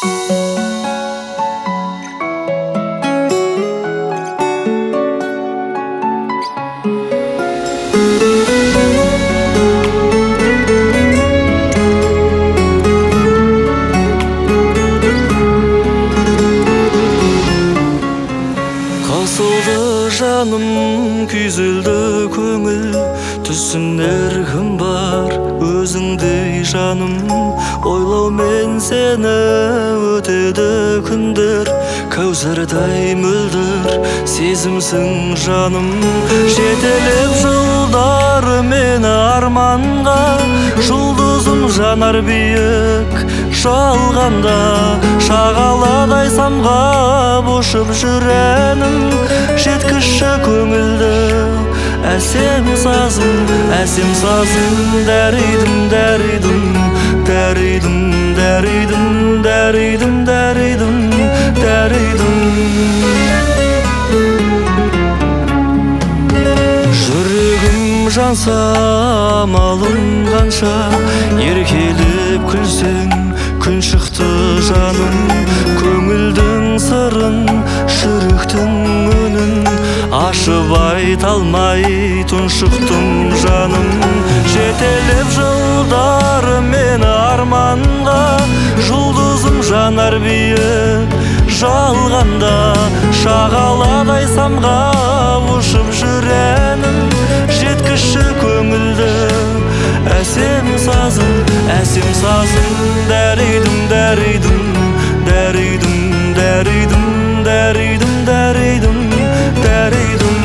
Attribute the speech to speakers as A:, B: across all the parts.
A: Kısıldı canım, küzüldü köngül. Түсінер кім бар өзіңдей жаным. Ойлаумен сені өтеді күндер, кәусардай мөлдір сезімсің жаным. Жетелеп жылдар мені арманға, жұлдызым жанар биік жалғанда. Шағаладай самғап ұшып жүремін, жеткізші көңілді әсем сазым, дәридім, дәридім, дәридім, дәридім, дәридім, дәридім, дәридім. Жүрегім жанса амалым қанша, еркелеп күлсең күн шықты жаным. Көңілдің сырын, жүректің үнін ашып айта алмай тұншықтым жаным. Жетелеп жылдар мені арманға, жұлдызым жанар биік жалғанда. Шағаладай самғап ұшып жүремін, жеткізші көңілді әсем сазым, дәридім, дәридім, дәридім, дәридім, дәридім, дәридім, дәридім.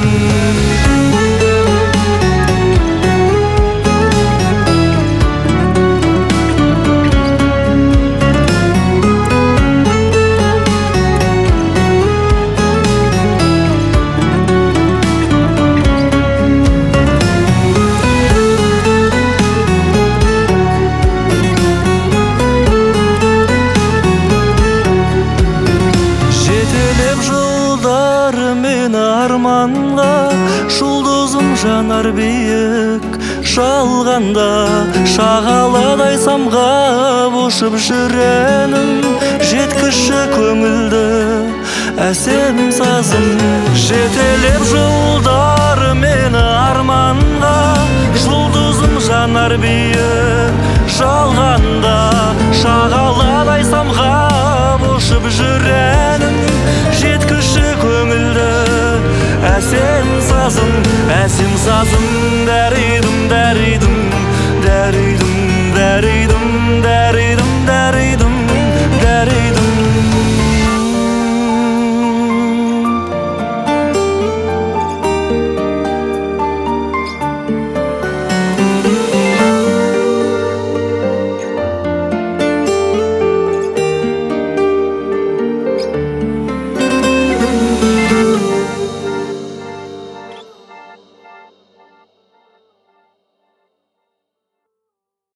A: Арманға жұлдызым жанар биік жалғанда. Шағаладай самғап ұшып жүремін, жеткізші көңілді әсем сазым. Жетелеп жылдар мені арманға, жұлдызым жанар биік жалғанда. Шағаладай самғап ұшып жүремін, жеткізші көңілді әсем сазым, дәридім, дәридім, дәридім.